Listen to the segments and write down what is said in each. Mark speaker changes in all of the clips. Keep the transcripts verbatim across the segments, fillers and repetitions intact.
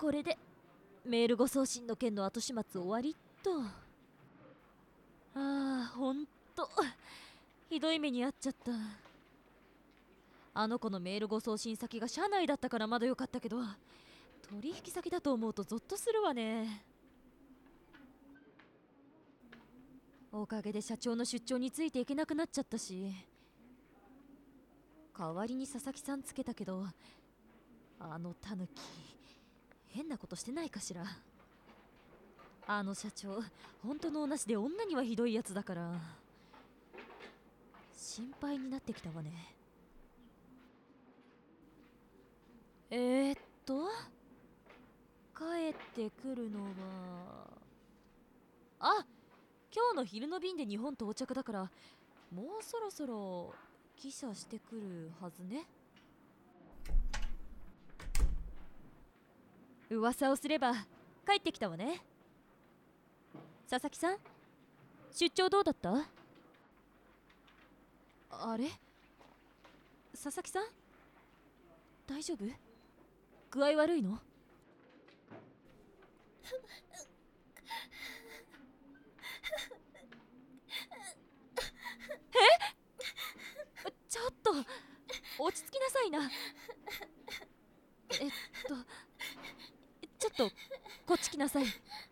Speaker 1: これでメール誤送信の件の後始末終わりっと。ああ、ほんとひどい目に遭っちゃった。あの子のメール誤送信先が社内だったからまだよかったけど、取引先だと思うとゾッとするわね。おかげで社長の出張についていけなくなっちゃったし、代わりに佐々木さんつけたけど、あのタヌキ変なことしてないかしら。あの社長本当のなしで女にはひどいやつだから心配になってきたわね。えー、っと帰ってくるのは、あ、今日の昼の便で日本到着だから、もうそろそろ帰社してくるはずね。噂をすれば帰ってきたわね。佐々木さん、出張どうだった？あれ、佐々木さん大丈夫？具合悪いの？え？ちょっと落ち着きなさいな。えっとちょっとこっち来なさい。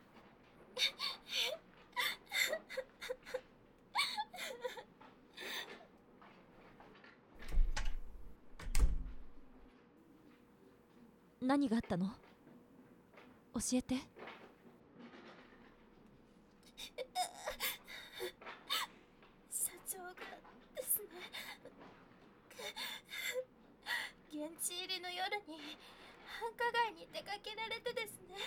Speaker 1: 何があったの？教えて。
Speaker 2: 社長がですね、現地入りの夜に繁華街に出かけられてですね、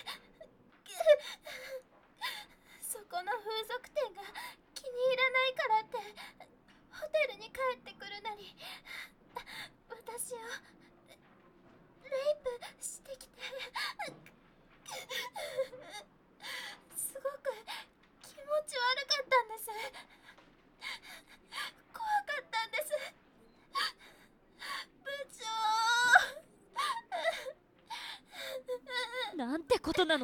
Speaker 2: そこの風俗店が気に入らないからってホテルに帰ってくるなり私をレイプしてきて、すごく気持ち悪かったんです。怖かったんです。部長。
Speaker 1: なんてことなの。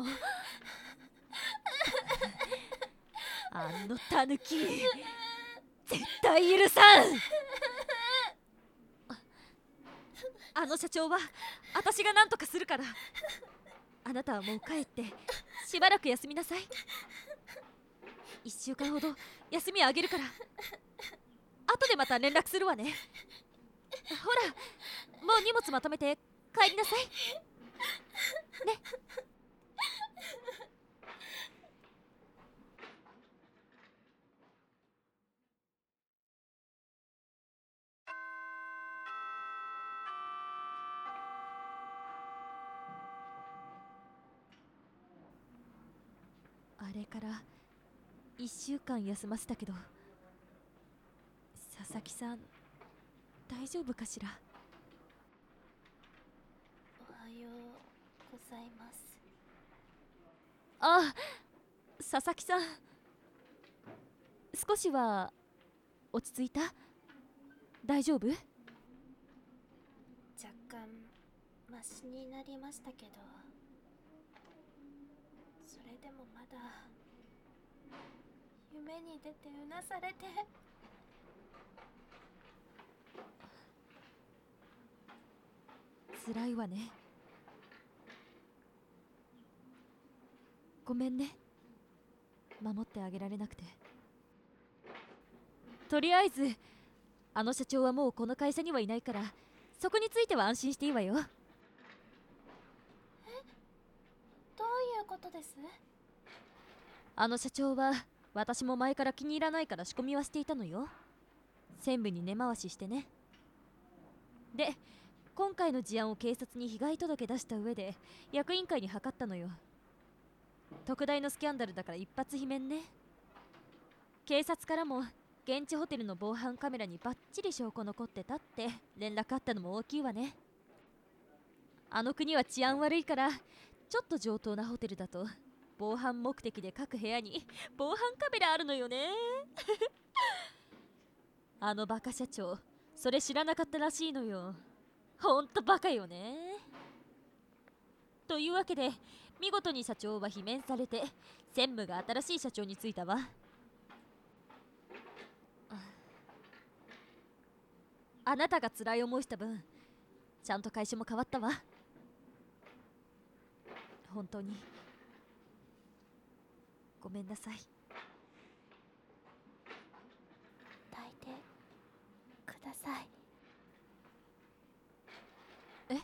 Speaker 1: あのタヌキ絶対許さん。あの社長は私が何とかするから、あなたはもう帰ってしばらく休みなさい。いっしゅうかんほど休みあげるから、後でまた連絡するわね。ほら、もう荷物まとめて帰りなさいね。あれからいっしゅうかん休ませたけど、佐々木さん大丈夫かしら。
Speaker 2: おはようございます。
Speaker 1: あ、佐々木さん少しは落ち着いた？大丈夫？
Speaker 2: 若干マシになりましたけど、それでもまだ夢に出てうなされて。
Speaker 1: 辛いわね。ごめんね、守ってあげられなくて。とりあえずあの社長はもうこの会社にはいないから、そこについては安心していいわよ。
Speaker 2: え、どういうことです？
Speaker 1: あの社長は私も前から気に入らないから仕込みはしていたのよ。専務に根回ししてね。で、今回の事案を警察に被害届出した上で役員会に諮ったのよ。特大のスキャンダルだから一発罷免ね。警察からも現地ホテルの防犯カメラにバッチリ証拠残ってたって連絡あったのも大きいわね。あの国は治安悪いから、ちょっと上等なホテルだと防犯目的で各部屋に防犯カメラあるのよね。あのバカ社長それ知らなかったらしいのよ。ほんとバカよね。 というわけで見事に社長は罷免されて専務が新しい社長に就いたわ。あなたが辛い思いした分ちゃんと会社も変わったわ。本当にごめんなさい。
Speaker 2: 抱いてください。
Speaker 1: え、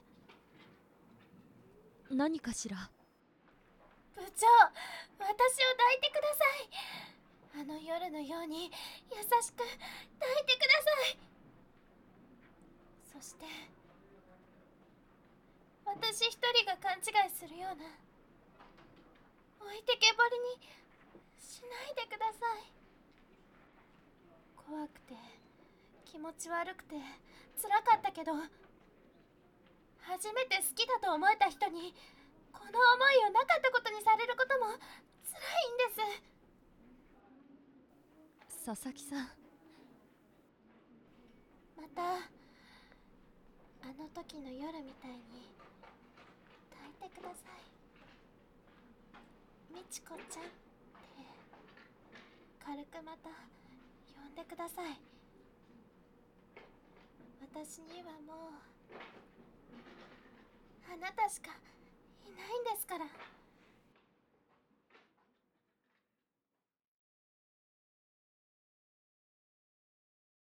Speaker 1: 何かしら。
Speaker 2: 部長、私を抱いてください。あの夜のように優しく抱いてください。そして私一人が勘違いするような置いてけぼりにしないでください。怖くて気持ち悪くて辛かったけど、初めて好きだと思えた人にこの思いをなかったことにされることも辛いんです。
Speaker 1: 佐々木さん、
Speaker 2: またあの時の夜みたいに抱いてください。みちこちゃんって軽くまた呼んでください。私にはもうあなたしかいないんですから。